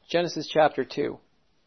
Genesis chapter 2.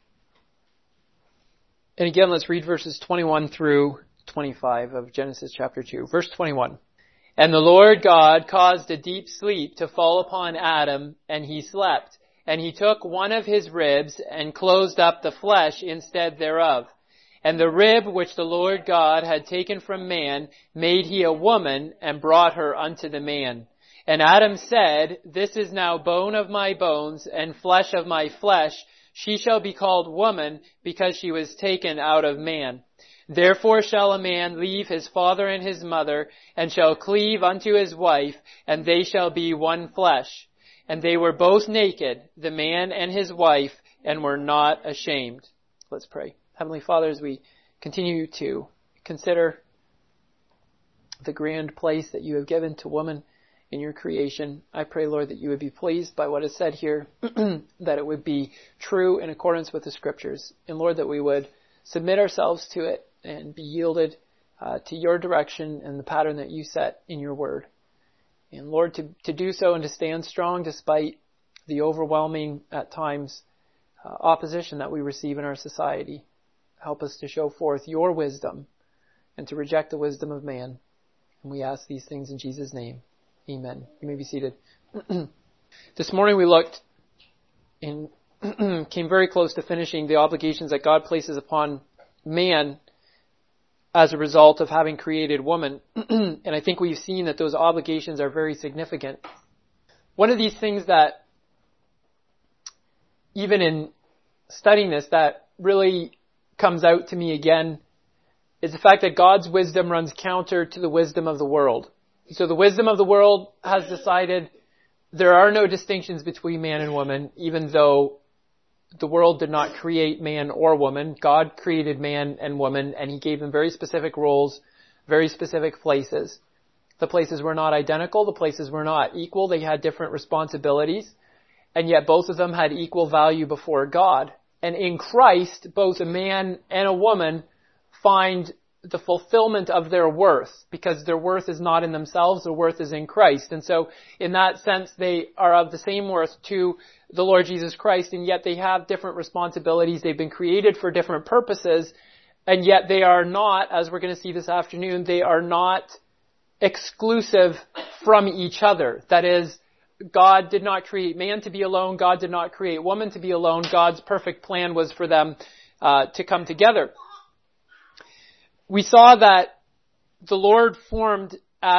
And again, let's read verses 21 through 25 of Genesis chapter 2. Verse 21. And the Lord God caused a deep sleep to fall upon Adam, and he slept. And he took one of his ribs and closed up the flesh instead thereof. And the rib which the Lord God had taken from man made he a woman and brought her unto the man. And Adam said, This is now bone of my bones and flesh of my flesh. She shall be called woman because she was taken out of man. Therefore shall a man leave his father and his mother and shall cleave unto his wife, and they shall be one flesh. And they were both naked, the man and his wife, and were not ashamed. Let's pray. Heavenly Father, as we continue to consider the grand place that you have given to woman in your creation, I pray, Lord, that you would be pleased by what is said here, that it would be true in accordance with the Scriptures. And Lord, that we would submit ourselves to it and be yielded to your direction and the pattern that you set in your word. And Lord, to do so and to stand strong despite the overwhelming, at times, opposition that we receive in our society. Help us to show forth your wisdom and to reject the wisdom of man. And we ask these things in Jesus' name. Amen. You may be seated. This morning we looked and came very close to finishing the obligations that God places upon man as a result of having created woman. And I think we've seen that those obligations are very significant. One of these things that, even in studying this, that really comes out to me again is the fact that God's wisdom runs counter to the wisdom of the world. So the wisdom of the world has decided there are no distinctions between man and woman, even though the world did not create man or woman. God created man and woman, and he gave them very specific roles, very specific places. The places were not identical. The places were not equal. They had different responsibilities, and yet both of them had equal value before God. And in Christ, both a man and a woman find the fulfillment of their worth, because their worth is not in themselves, their worth is in Christ. And so in that sense, they are of the same worth to the Lord Jesus Christ, and yet they have different responsibilities. They've been created for different purposes, and yet they are not, as we're going to see this afternoon, they are not exclusive from each other. That is, God did not create man to be alone. God did not create woman to be alone. God's perfect plan was for them to come together. We saw that the Lord formed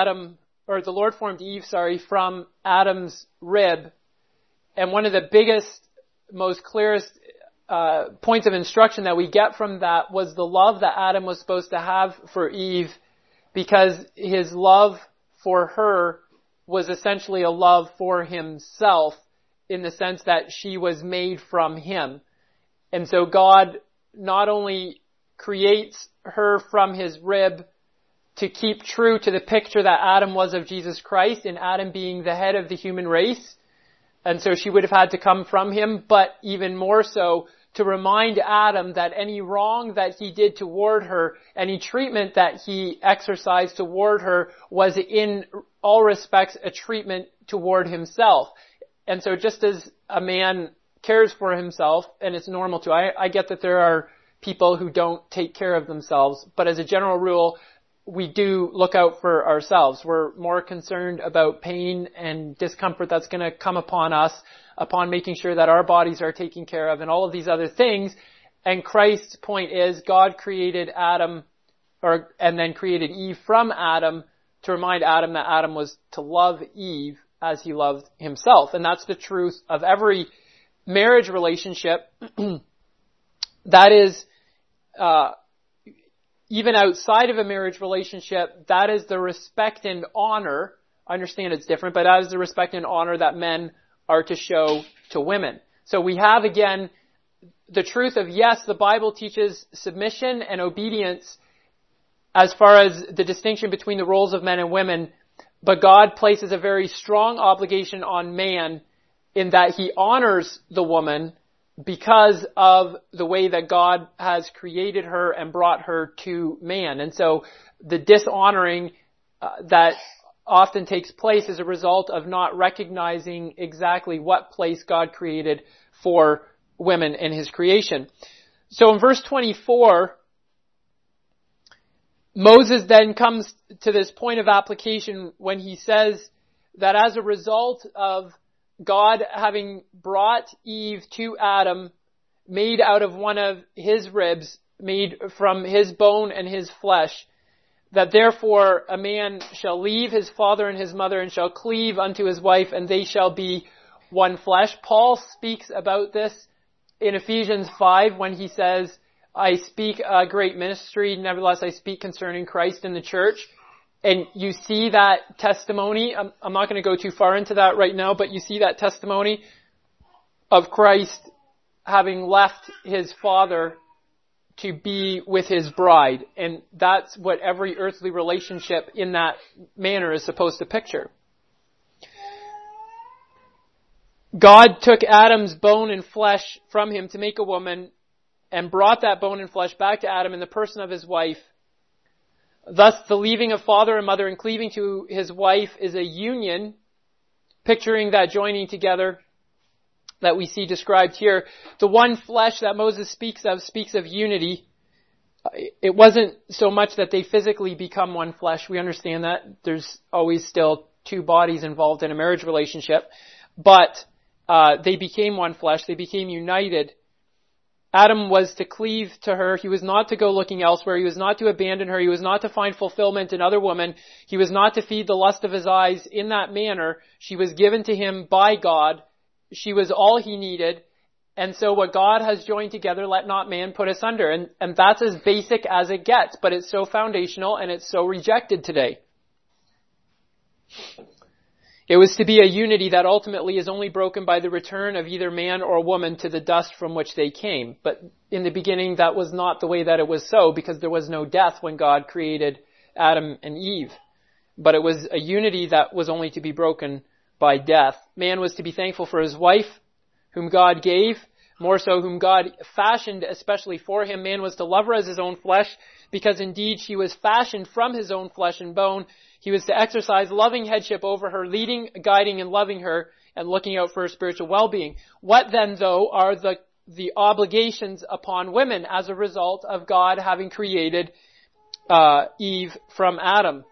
Eve, from Adam's rib. And one of the biggest, most clearest points of instruction that we get from that was the love that Adam was supposed to have for Eve, because his love for her was essentially a love for himself, in the sense that she was made from him. And so God not only creates her from his rib to keep true to the picture that Adam was of Jesus Christ, and Adam being the head of the human race, and so she would have had to come from him, but even more so to remind Adam that any wrong that he did toward her, any treatment that he exercised toward her, was in all respects a treatment toward himself. And so just as a man cares for himself, and it's normal to, I get that there are people who don't take care of themselves, but as a general rule, we do look out for ourselves. We're more concerned about pain and discomfort that's going to come upon us, upon making sure that our bodies are taken care of, and all of these other things. And Christ's point is, God created Adam, and then created Eve from Adam, to remind Adam that Adam was to love Eve as he loved himself. And that's the truth of every marriage relationship. That is, even outside of a marriage relationship, that is the respect and honor. I understand it's different, but that is the respect and honor that men are to show to women. So we have, again, the truth of, yes, the Bible teaches submission and obedience as far as the distinction between the roles of men and women, but God places a very strong obligation on man in that he honors the woman because of the way that God has created her and brought her to man. And so the dishonoring that often takes place as a result of not recognizing exactly what place God created for women in his creation. So in verse 24, Moses then comes to this point of application when he says that as a result of God having brought Eve to Adam, made out of one of his ribs, made from his bone and his flesh, that therefore a man shall leave his father and his mother and shall cleave unto his wife, and they shall be one flesh. Paul speaks about this in Ephesians 5 when he says, I speak a great ministry, nevertheless I speak concerning Christ and the church. And you see that testimony. I'm not going to go too far into that right now, but you see that testimony of Christ having left his Father to be with his bride. And that's what every earthly relationship in that manner is supposed to picture. God took Adam's bone and flesh from him to make a woman and brought that bone and flesh back to Adam in the person of his wife. Thus, the leaving of father and mother and cleaving to his wife is a union, picturing that joining together that we see described here. The one flesh that Moses speaks of unity. It wasn't so much that they physically become one flesh. We understand that. There's always still two bodies involved in a marriage relationship. But they became one flesh. They became united. Adam was to cleave to her. He was not to go looking elsewhere. He was not to abandon her. He was not to find fulfillment in other women. He was not to feed the lust of his eyes in that manner. She was given to him by God. She was all he needed. And so what God has joined together, let not man put asunder. And that's as basic as it gets, but it's so foundational and it's so rejected today. It was to be a unity that ultimately is only broken by the return of either man or woman to the dust from which they came. But in the beginning, that was not the way that it was so, because there was no death when God created Adam and Eve. But it was a unity that was only to be broken by death. Man was to be thankful for his wife, whom God gave, more so whom God fashioned especially for him. Man was to love her as his own flesh, because indeed she was fashioned from his own flesh and bone. He was to exercise loving headship over her, leading, guiding, and loving her, and looking out for her spiritual well-being. What then, though, are the obligations upon women as a result of God having created Eve from Adam?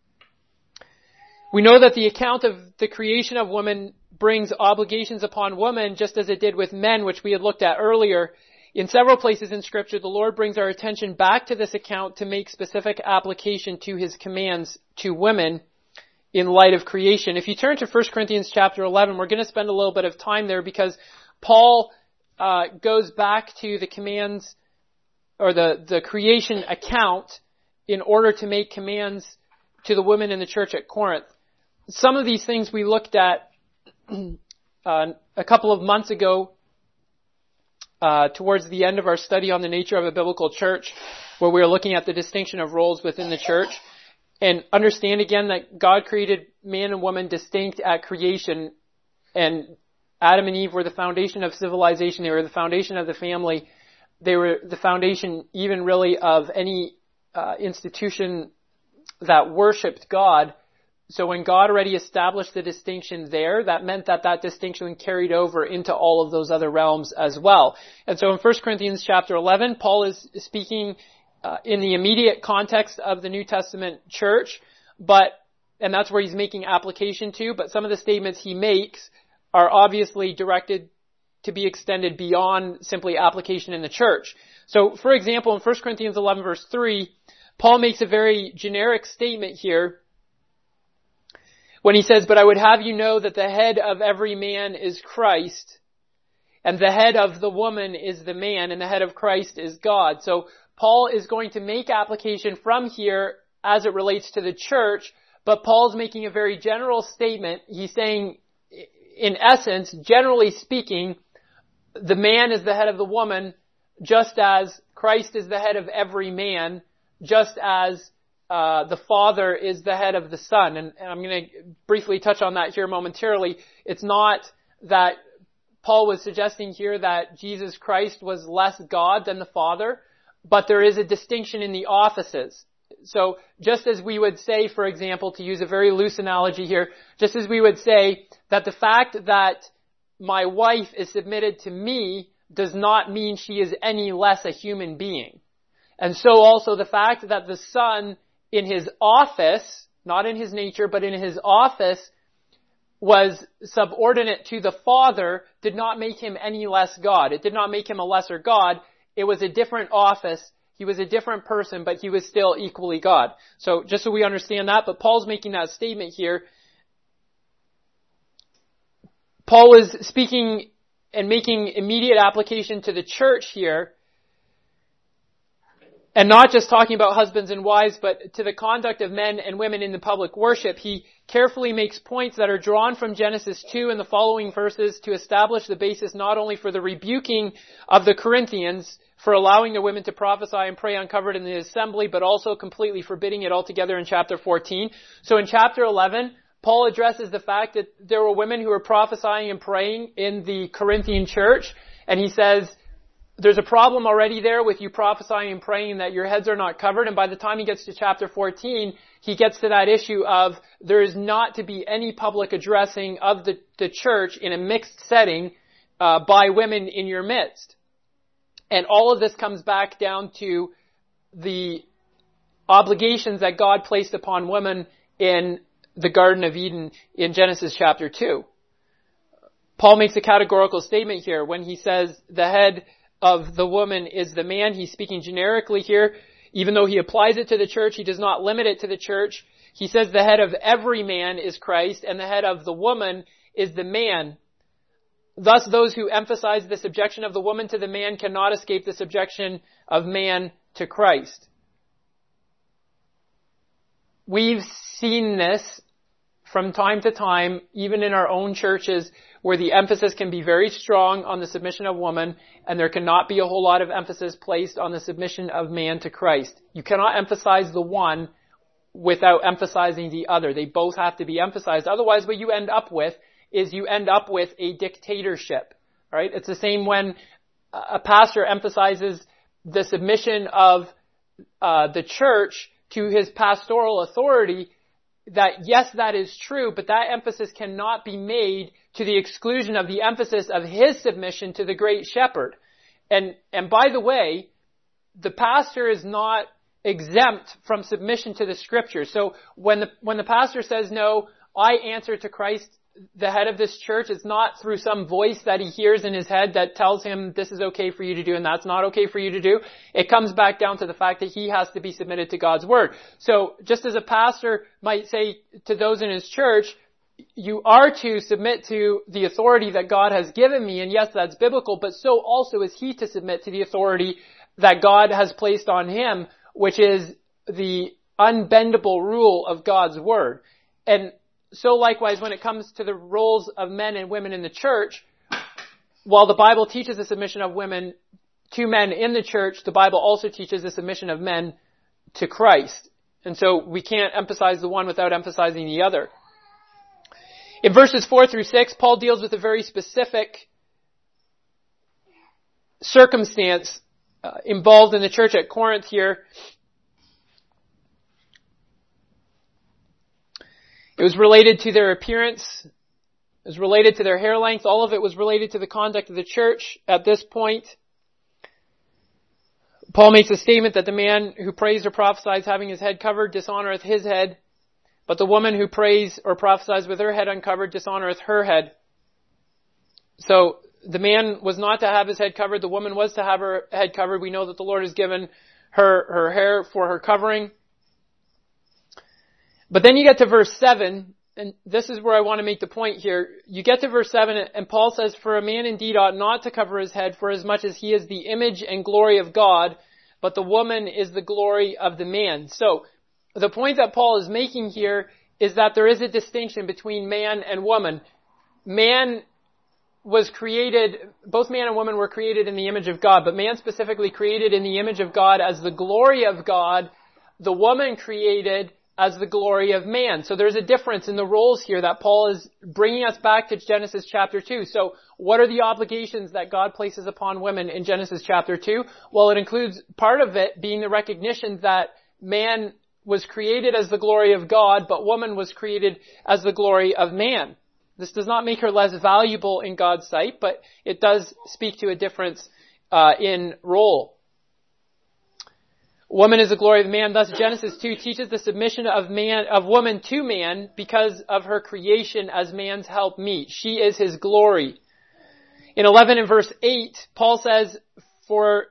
We know that the account of the creation of woman brings obligations upon women, just as it did with men, which we had looked at earlier. In several places in Scripture, the Lord brings our attention back to this account to make specific application to his commands to women in light of creation. If you turn to 1 Corinthians chapter 11, we're going to spend a little bit of time there because Paul goes back to the commands or the creation account in order to make commands to the women in the church at Corinth. Some of these things we looked at a couple of months ago towards the end of our study on the nature of a biblical church, where we were looking at the distinction of roles within the church. And understand again that God created man and woman distinct at creation, and Adam and Eve were the foundation of civilization. They were the foundation of the family. They were the foundation even really of any institution that worshipped God. So when God already established the distinction there, that meant that distinction carried over into all of those other realms as well. And so in 1 Corinthians chapter 11, Paul is speaking in the immediate context of the New Testament church, and that's where he's making application to, but some of the statements he makes are obviously directed to be extended beyond simply application in the church. So, for example, in 1 Corinthians 11 verse 3, Paul makes a very generic statement here when he says, "But I would have you know that the head of every man is Christ, and the head of the woman is the man, and the head of Christ is God." So Paul is going to make application from here as it relates to the church, but Paul's making a very general statement. He's saying, in essence, generally speaking, the man is the head of the woman, just as Christ is the head of every man, just as the Father is the head of the Son. And I'm going to briefly touch on that here momentarily. It's not that Paul was suggesting here that Jesus Christ was less God than the Father, but there is a distinction in the offices. So just as we would say, for example, to use a very loose analogy here, just as we would say that the fact that my wife is submitted to me does not mean she is any less a human being. And so also the fact that the Son in his office, not in his nature, but in his office, was subordinate to the Father did not make him any less God. It did not make him a lesser God. It was a different office. He was a different person, but he was still equally God. So just so we understand that, but Paul's making that statement here. Paul is speaking and making immediate application to the church here, and not just talking about husbands and wives, but to the conduct of men and women in the public worship. He carefully makes points that are drawn from Genesis 2 and the following verses to establish the basis not only for the rebuking of the Corinthians for allowing the women to prophesy and pray uncovered in the assembly, but also completely forbidding it altogether in chapter 14. So in chapter 11, Paul addresses the fact that there were women who were prophesying and praying in the Corinthian church, and he says, there's a problem already there with you prophesying and praying that your heads are not covered. And by the time he gets to chapter 14, he gets to that issue of there is not to be any public addressing of the church in a mixed setting by women in your midst. And all of this comes back down to the obligations that God placed upon women in the Garden of Eden in Genesis chapter 2. Paul makes a categorical statement here when he says the head of the woman is the man. He's speaking generically here. Even though he applies it to the church, he does not limit it to the church. He says the head of every man is Christ, and the head of the woman is the man. Thus, those who emphasize the subjection of the woman to the man cannot escape the subjection of man to Christ. We've seen this from time to time, even in our own churches, where the emphasis can be very strong on the submission of woman, and there cannot be a whole lot of emphasis placed on the submission of man to Christ. You cannot emphasize the one without emphasizing the other. They both have to be emphasized. Otherwise, what you end up with is you end up with a dictatorship. Right? It's the same when a pastor emphasizes the submission of the church to his pastoral authority. That yes, that is true, but that emphasis cannot be made to the exclusion of the emphasis of his submission to the great shepherd. And by the way, the pastor is not exempt from submission to the scriptures. So when the pastor says, no, I answer to Christ, the head of this church, it's not through some voice that he hears in his head that tells him this is okay for you to do and that's not okay for you to do. It comes back down to the fact that he has to be submitted to God's word. So just as a pastor might say to those in his church, you are to submit to the authority that God has given me, and yes, that's biblical, but so also is he to submit to the authority that God has placed on him, which is the unbendable rule of God's word. And so likewise, when it comes to the roles of men and women in the church, while the Bible teaches the submission of women to men in the church, the Bible also teaches the submission of men to Christ. And so we can't emphasize the one without emphasizing the other. In verses 4 through 6, Paul deals with a very specific circumstance involved in the church at Corinth here. It was related to their appearance. It was related to their hair length. All of it was related to the conduct of the church at this point. Paul makes a statement that the man who prays or prophesies having his head covered dishonoreth his head, but the woman who prays or prophesies with her head uncovered dishonoreth her head. So the man was not to have his head covered. The woman was to have her head covered. We know that the Lord has given her hair for her covering. But then you get to verse 7, and this is where I want to make the point here. You get to verse 7, and Paul says, for a man indeed ought not to cover his head, for as much as he is the image and glory of God, but the woman is the glory of the man. So, the point that Paul is making here is that there is a distinction between man and woman. Man was created, both man and woman were created in the image of God, but man specifically created in the image of God as the glory of God, the woman created as the glory of man. So there's a difference in the roles here that Paul is bringing us back to Genesis chapter 2. So what are the obligations that God places upon women in Genesis chapter 2? Well, it includes part of it being the recognition that man was created as the glory of God, but woman was created as the glory of man. This does not make her less valuable in God's sight, but it does speak to a difference in role. Woman is the glory of man. Thus, Genesis 2 teaches the submission of woman to man because of her creation as man's helpmeet. She is his glory. In 11 and verse 8, Paul says, for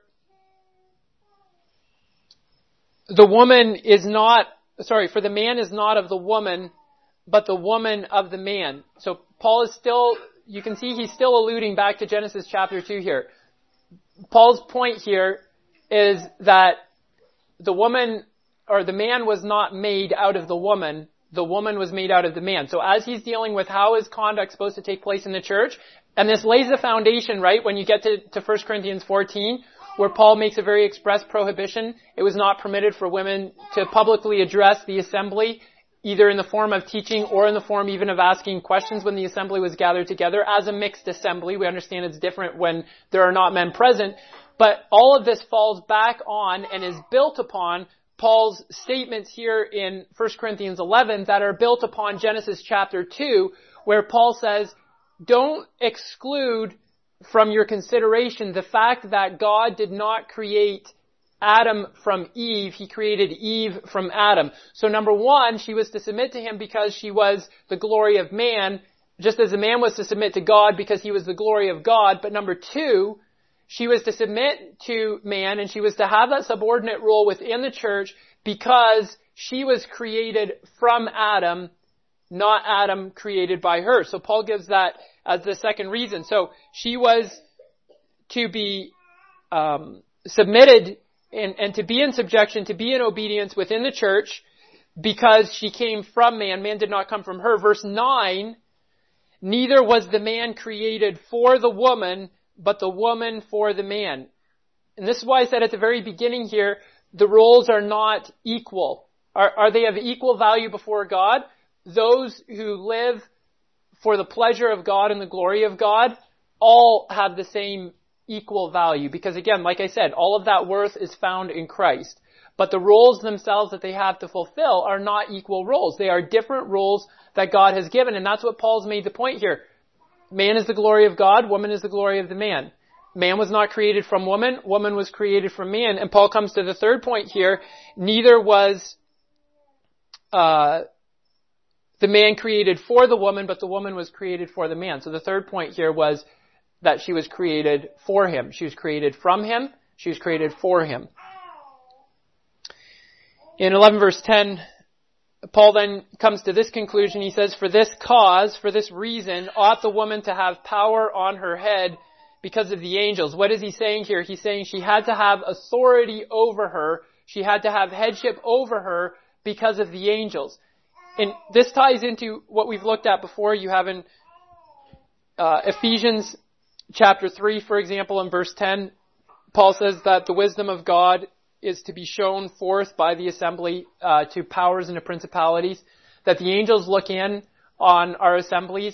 the man is not of the woman, but the woman of the man. So Paul is still, you can see he's still alluding back to Genesis chapter 2 here. Paul's point here is that the woman, or the man was not made out of the woman was made out of the man. So as he's dealing with how is conduct supposed to take place in the church, and this lays the foundation, right, when you get to 1 Corinthians 14, where Paul makes a very express prohibition. It was not permitted for women to publicly address the assembly, either in the form of teaching or in the form even of asking questions when the assembly was gathered together as a mixed assembly. We understand it's different when there are not men present. But all of this falls back on and is built upon Paul's statements here in 1 Corinthians 11 that are built upon Genesis chapter 2, where Paul says, don't exclude from your consideration the fact that God did not create Adam from Eve. He created Eve from Adam. So number one, she was to submit to him because she was the glory of man, just as the man was to submit to God because he was the glory of God. But number two, she was to submit to man, and she was to have that subordinate role within the church because she was created from Adam, not Adam created by her. So Paul gives that as the second reason. So she was to be submitted and to be in subjection, to be in obedience within the church because she came from man. Man did not come from her. Verse 9, neither was the man created for the woman, but the woman for the man. And this is why I said at the very beginning here, the roles are not equal. Are they of equal value before God? Those who live for the pleasure of God and the glory of God all have the same equal value. Because again, like I said, all of that worth is found in Christ. But the roles themselves that they have to fulfill are not equal roles. They are different roles that God has given. And that's what Paul's made the point here. Man is the glory of God, woman is the glory of the man. Man was not created from woman, woman was created from man. And Paul comes to the third point here. Neither was the man created for the woman, but the woman was created for the man. So the third point here was that she was created for him. She was created from him. She was created for him. In 11 verse 10, Paul then comes to this conclusion. He says, for this cause, for this reason, ought the woman to have power on her head because of the angels. What is he saying here? He's saying she had to have authority over her. She had to have headship over her because of the angels. And this ties into what we've looked at before. You have in Ephesians chapter 3, for example, in verse 10, Paul says that the wisdom of God is to be shown forth by the assembly to powers and to principalities, that the angels look in on our assemblies.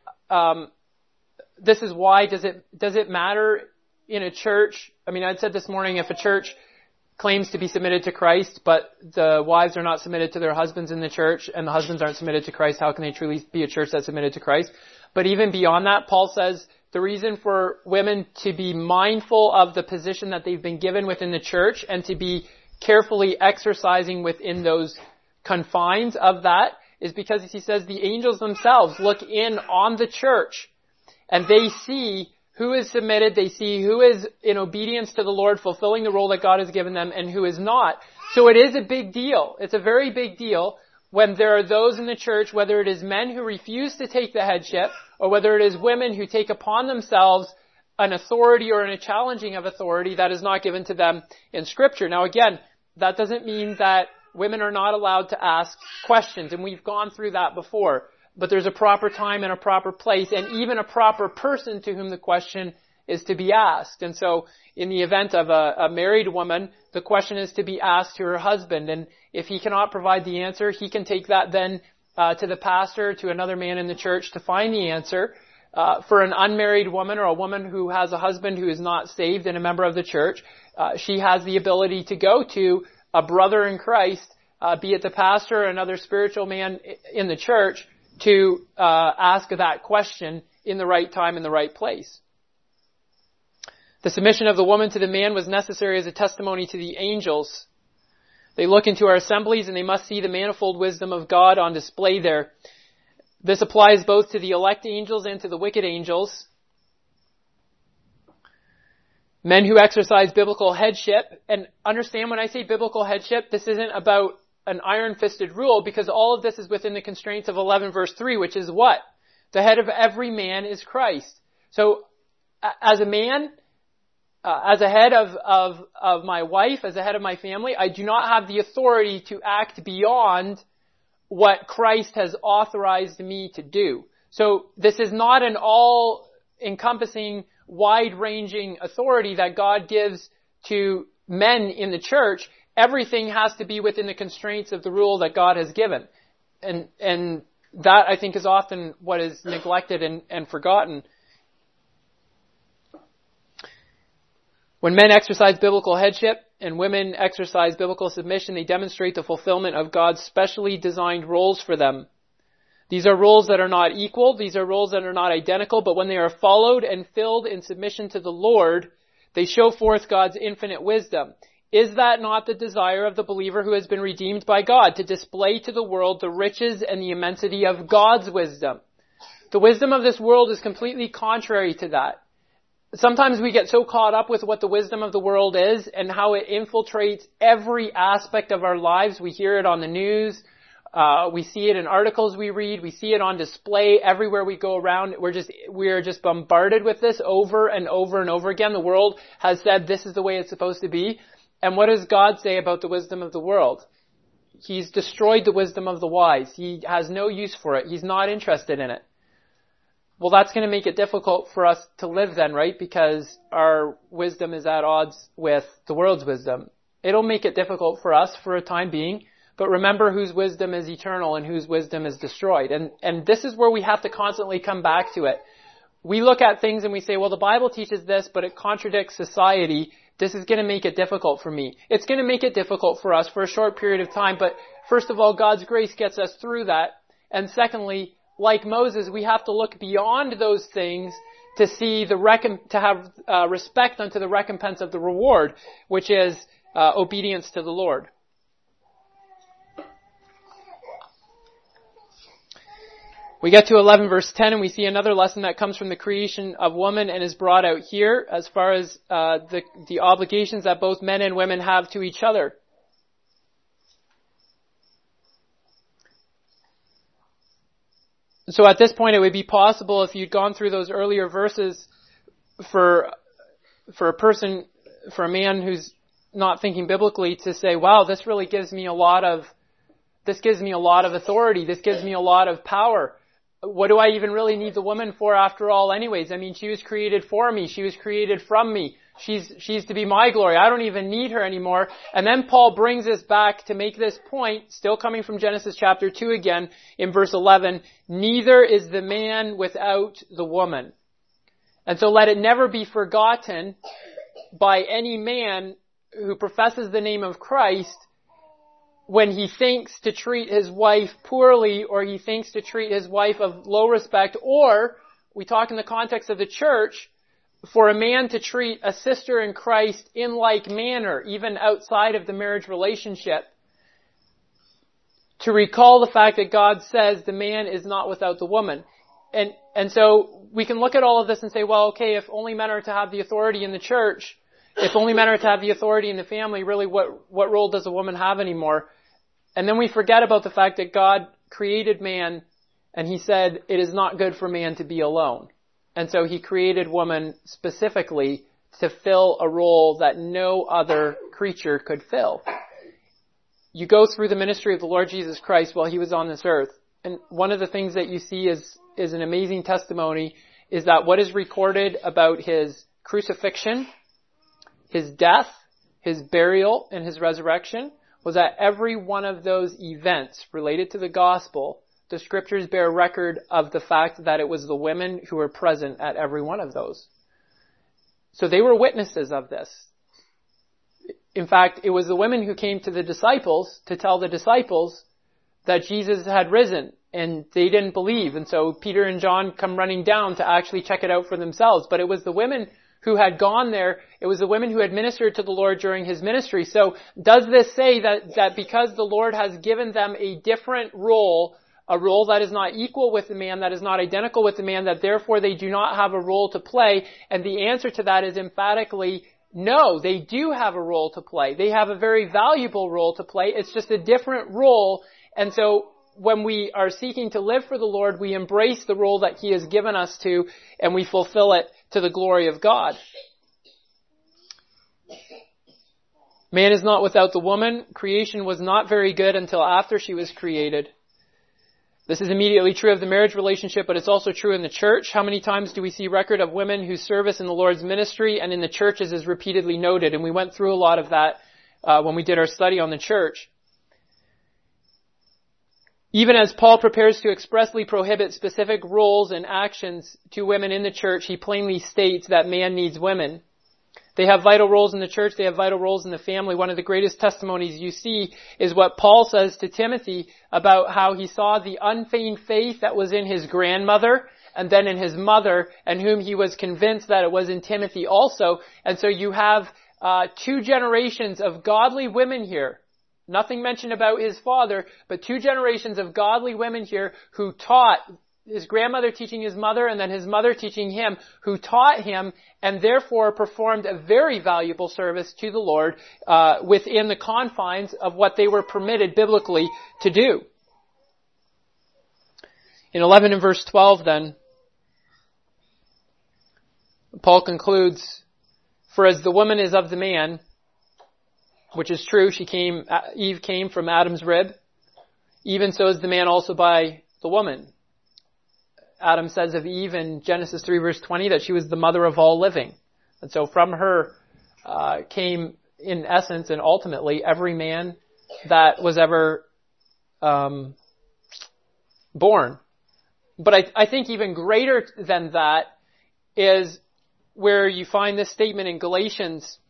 This is why does it matter in a church? I mean, I'd said this morning, if a church claims to be submitted to Christ, but the wives are not submitted to their husbands in the church, and the husbands aren't submitted to Christ, how can they truly be a church that's submitted to Christ? But even beyond that, Paul says the reason for women to be mindful of the position that they've been given within the church and to be carefully exercising within those confines of that is because he says the angels themselves look in on the church and they see who is submitted, they see who is in obedience to the Lord, fulfilling the role that God has given them, and who is not. So it is a big deal. It's a very big deal when there are those in the church, whether it is men who refuse to take the headship, or whether it is women who take upon themselves an authority or a challenging of authority that is not given to them in Scripture. Now again, that doesn't mean that women are not allowed to ask questions, and we've gone through that before. But there's a proper time and a proper place and even a proper person to whom the question is to be asked. And so in the event of a married woman, the question is to be asked to her husband. And if he cannot provide the answer, he can take that then to the pastor, to another man in the church to find the answer. For an unmarried woman or a woman who has a husband who is not saved and a member of the church, she has the ability to go to a brother in Christ, be it the pastor or another spiritual man in the church, to ask that question in the right time, in the right place. The submission of the woman to the man was necessary as a testimony to the angels. They look into our assemblies and they must see the manifold wisdom of God on display there. This applies both to the elect angels and to the wicked angels. Men who exercise biblical headship, and understand when I say biblical headship, this isn't about an iron-fisted rule, because all of this is within the constraints of 11 verse 3, which is what? The head of every man is Christ. So, as a man, as a head of my wife, as a head of my family, I do not have the authority to act beyond what Christ has authorized me to do. So this is not an all-encompassing, wide-ranging authority that God gives to men in the church. Everything has to be within the constraints of the rule that God has given. And that, I think, is often what is neglected and forgotten. When men exercise biblical headship and women exercise biblical submission, they demonstrate the fulfillment of God's specially designed roles for them. These are roles that are not equal. These are roles that are not identical, but when they are followed and filled in submission to the Lord, they show forth God's infinite wisdom. Is that not the desire of the believer who has been redeemed by God, to display to the world the riches and the immensity of God's wisdom? The wisdom of this world is completely contrary to that. Sometimes we get so caught up with what the wisdom of the world is and how it infiltrates every aspect of our lives. We hear it on the news. We see it in articles we read. We see it on display everywhere we go around. We are just bombarded with this over and over and over again. The world has said this is the way it's supposed to be. And what does God say about the wisdom of the world? He's destroyed the wisdom of the wise. He has no use for it. He's not interested in it. Well, that's going to make it difficult for us to live then, right? Because our wisdom is at odds with the world's wisdom. It'll make it difficult for us for a time being, but remember whose wisdom is eternal and whose wisdom is destroyed. And this is where we have to constantly come back to it. We look at things and we say, well, the Bible teaches this, but it contradicts society. This is going to make it difficult for me. It's going to make it difficult for us for a short period of time, but first of all, God's grace gets us through that. And secondly, like Moses, we have to look beyond those things to see to have respect unto the recompense of the reward, which is obedience to the Lord. We get to 11 verse 10 and we see another lesson that comes from the creation of woman and is brought out here as far as the obligations that both men and women have to each other. So at this point it would be possible, if you'd gone through those earlier verses, for a man who's not thinking biblically, to say, wow, this really gives me a lot of authority. This gives me a lot of power. What do I even really need the woman for after all anyways? I mean, she was created for me. She was created from me. She's to be my glory. I don't even need her anymore. And then Paul brings us back to make this point, still coming from Genesis chapter 2 again, in verse 11, neither is the man without the woman. And so let it never be forgotten by any man who professes the name of Christ, when he thinks to treat his wife poorly, or he thinks to treat his wife of low respect, or, we talk in the context of the church, for a man to treat a sister in Christ in like manner, even outside of the marriage relationship, to recall the fact that God says the man is not without the woman. And so we can look at all of this and say, well, okay, if only men are to have the authority in the church, if only men are to have the authority in the family, really what role does a woman have anymore? And then we forget about the fact that God created man and he said it is not good for man to be alone. And so he created woman specifically to fill a role that no other creature could fill. You go through the ministry of the Lord Jesus Christ while he was on this earth, and one of the things that you see is an amazing testimony is that what is recorded about his crucifixion, his death, his burial, and his resurrection was that every one of those events related to the gospel, the scriptures bear record of the fact that it was the women who were present at every one of those. So they were witnesses of this. In fact, it was the women who came to the disciples to tell the disciples that Jesus had risen. and they didn't believe. And so Peter and John come running down to actually check it out for themselves. But it was the women who had gone there. It was the women who had ministered to the Lord during his ministry. So does this say that because the Lord has given them a different role, a role that is not equal with the man, that is not identical with the man, that therefore they do not have a role to play? And the answer to that is emphatically no, they do have a role to play. They have a very valuable role to play. It's just a different role. And so when we are seeking to live for the Lord, we embrace the role that he has given us to, and we fulfill it to the glory of God. Man is not without the woman. Creation was not very good until after she was created. This is immediately true of the marriage relationship, but it's also true in the church. How many times do we see record of women whose service in the Lord's ministry and in the churches is repeatedly noted? And we went through a lot of that when we did our study on the church. Even as Paul prepares to expressly prohibit specific roles and actions to women in the church, he plainly states that man needs women. They have vital roles in the church. They have vital roles in the family. One of the greatest testimonies you see is what Paul says to Timothy about how he saw the unfeigned faith that was in his grandmother and then in his mother, and whom he was convinced that it was in Timothy also. And so you have 2 generations of godly women here. Nothing mentioned about his father, but 2 generations of godly women here who taught, his grandmother teaching his mother and then his mother teaching him, who taught him and therefore performed a very valuable service to the Lord within the confines of what they were permitted biblically to do. In 11 and verse 12 then, Paul concludes, "For as the woman is of the man," which is true, Eve came from Adam's rib, "even so is the man also by the woman." Adam says of Eve in Genesis 3 verse 20 that she was the mother of all living. And so from her came in essence and ultimately every man that was ever born. But I think even greater than that is where you find this statement in Galatians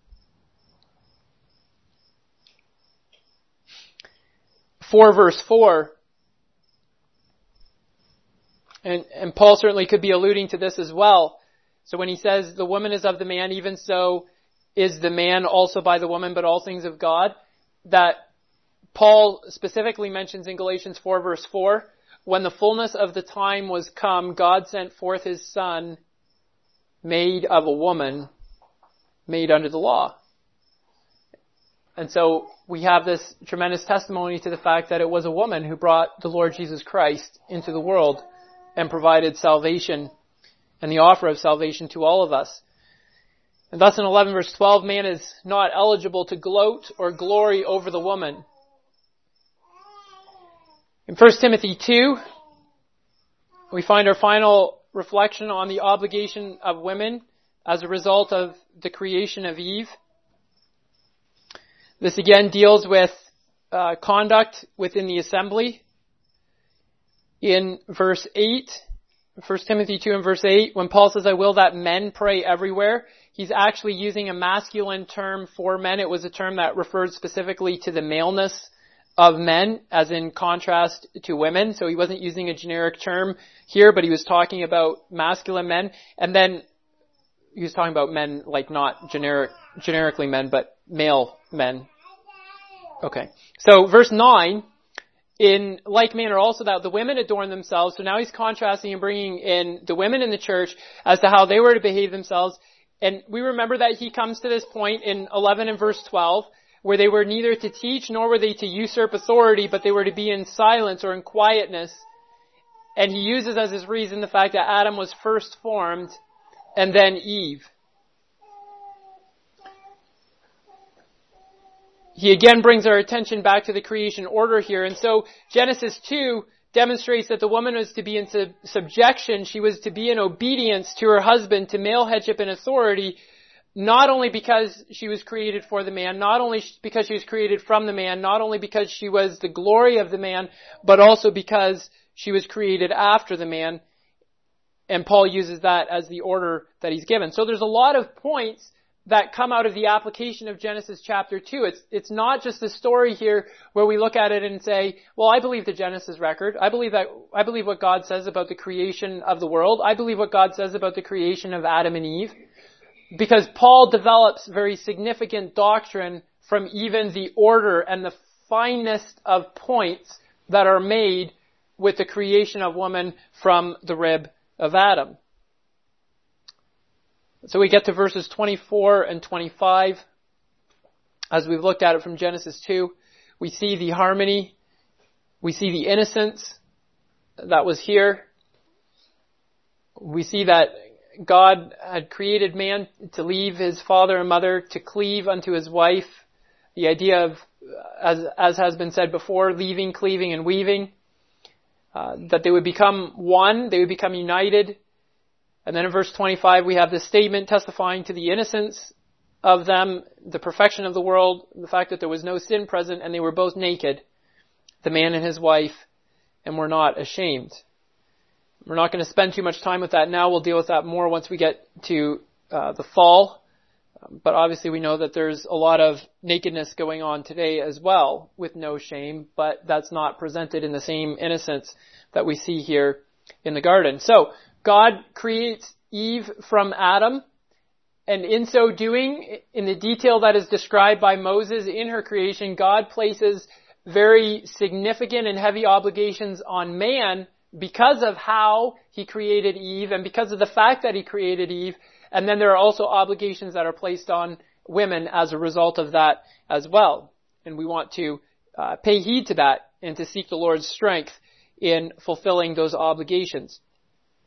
4 verse 4. And Paul certainly could be alluding to this as well. So when he says the woman is of the man, even so is the man also by the woman, but all things of God, that Paul specifically mentions in Galatians 4 verse 4, when the fullness of the time was come, God sent forth his son, made of a woman, made under the law. And so we have this tremendous testimony to the fact that it was a woman who brought the Lord Jesus Christ into the world and provided salvation and the offer of salvation to all of us. And thus in 11 verse 12, man is not eligible to gloat or glory over the woman. In 1 Timothy 2, we find our final reflection on the obligation of women as a result of the creation of Eve. This again deals with conduct within the assembly. In verse 8, 1 Timothy 2 and verse 8, when Paul says, "I will that men pray everywhere," he's actually using a masculine term for men. It was a term that referred specifically to the maleness of men, as in contrast to women. So he wasn't using a generic term here, but he was talking about masculine men. And then he was talking about men, like not generically men, but male men. Okay. So verse 9, in like manner also that the women adorn themselves. So now he's contrasting and bringing in the women in the church as to how they were to behave themselves. And we remember that he comes to this point in 11 and verse 12, where they were neither to teach nor were they to usurp authority, but they were to be in silence or in quietness. And he uses as his reason the fact that Adam was first formed and then Eve. He again brings our attention back to the creation order here. And so Genesis 2 demonstrates that the woman was to be in subjection. She was to be in obedience to her husband, to male headship and authority, not only because she was created for the man, not only because she was created from the man, not only because she was the glory of the man, but also because she was created after the man. And Paul uses that as the order that he's given. So there's a lot of points that come out of the application of Genesis chapter 2. It's not just a story here where we look at it and say, well, I believe the Genesis record. I believe what God says about the creation of the world. I believe what God says about the creation of Adam and Eve. Because Paul develops very significant doctrine from even the order and the finest of points that are made with the creation of woman from the rib of Adam. So we get to verses 24 and 25. As we've looked at it from Genesis 2, we see the harmony, we see the innocence that was here. We see that God had created man to leave his father and mother, to cleave unto his wife. The idea of, as has been said before, leaving, cleaving, and weaving. That they would become one, they would become united. And then in verse 25 we have this statement testifying to the innocence of them, the perfection of the world, the fact that there was no sin present, and they were both naked, the man and his wife, and were not ashamed. We're not going to spend too much time with that now. We'll deal with that more once we get to the fall. But obviously we know that there's a lot of nakedness going on today as well with no shame, but that's not presented in the same innocence that we see here in the garden. So God creates Eve from Adam, and in so doing, in the detail that is described by Moses in her creation, God places very significant and heavy obligations on man because of how he created Eve and because of the fact that he created Eve. And then there are also obligations that are placed on women as a result of that as well. And we want to pay heed to that and to seek the Lord's strength in fulfilling those obligations.